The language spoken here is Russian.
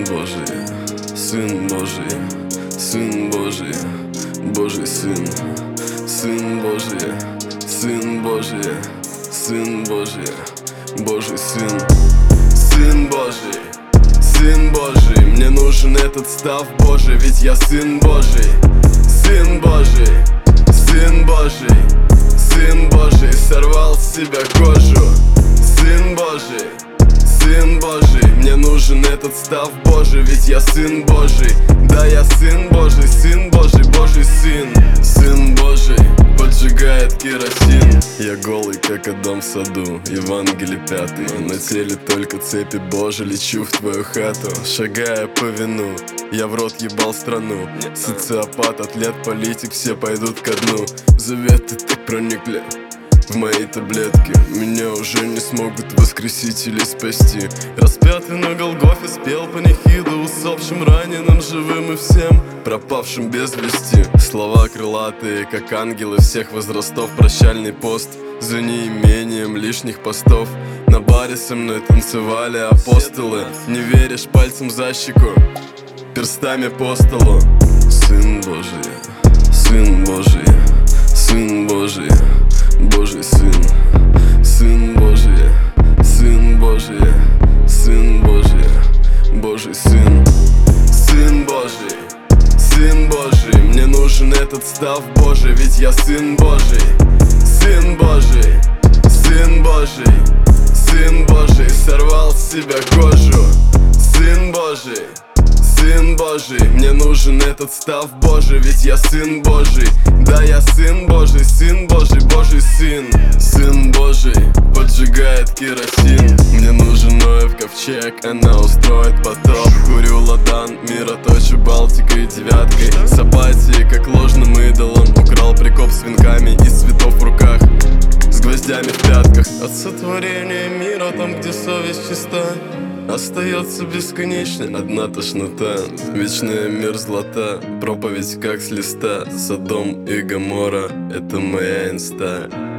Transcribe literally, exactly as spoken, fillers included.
Божий, Сын Божий, Сын Божий, Божий Сын, Сын Божий, Сын Божий, Сын Божий, Божий Сын, Сын Божий, Сын Божий. Мне нужен этот став Божий, ведь я Сын Божий, Сын Божий, Сын Божий, Сын Божий. Сорвал с себя кожу, Сын Божий, Сын Божий. Мне нужен этот став Божий, ведь я Сын Божий. Да, я Сын Божий, Сын Божий, Божий Сын. Сын Божий поджигает керосин. Я голый, как Адам в саду, Евангелие пятый. На теле только цепи Божий, лечу в твою хату. Шагая по вину, я в рот ебал страну. Социопат, атлет, политик, все пойдут ко дну. Заветы так проникли в мои таблетки. Меня уже не смогут воскресить или спасти. Распятый на Голгофе спел панихиду усопшим, раненым, живым и всем пропавшим без вести. Слова крылатые, как ангелы всех возрастов. Прощальный пост за неимением лишних постов. На баре со мной танцевали апостолы. Не веришь, пальцем за щеку, перстами по столу. Сын Божий, Сын Божий, Сын Божий, Божий Сын, Сын Божий, Сын Божий, Сын Божий, Божий Сын, Сын Божий, Сын Божий. Мне нужен этот став Божий, ведь я Сын Божий, Сын Божий, Сын Божий, Сын Божий. Сорвал с себя кожу, Сын Божий, Сын Божий. Мне нужен этот став Божий, ведь я Сын Божий. Да, я Сын Божий, Сын Божий, Божий Сын. Сын Божий поджигает керосин. Мне нужен Ноев ковчег, она устроит потоп. Курю ладан, мироточу Балтикой и девяткой. С апатией, как ложным идолом, украл прикоп с венками из цветов в руках, с гвоздями в пятках. От сотворения мира, там, где совесть чиста, остается бесконечной одна тошнота. Вечная мерзлота, проповедь как с листа. Содом и Гоморра — это моя инста.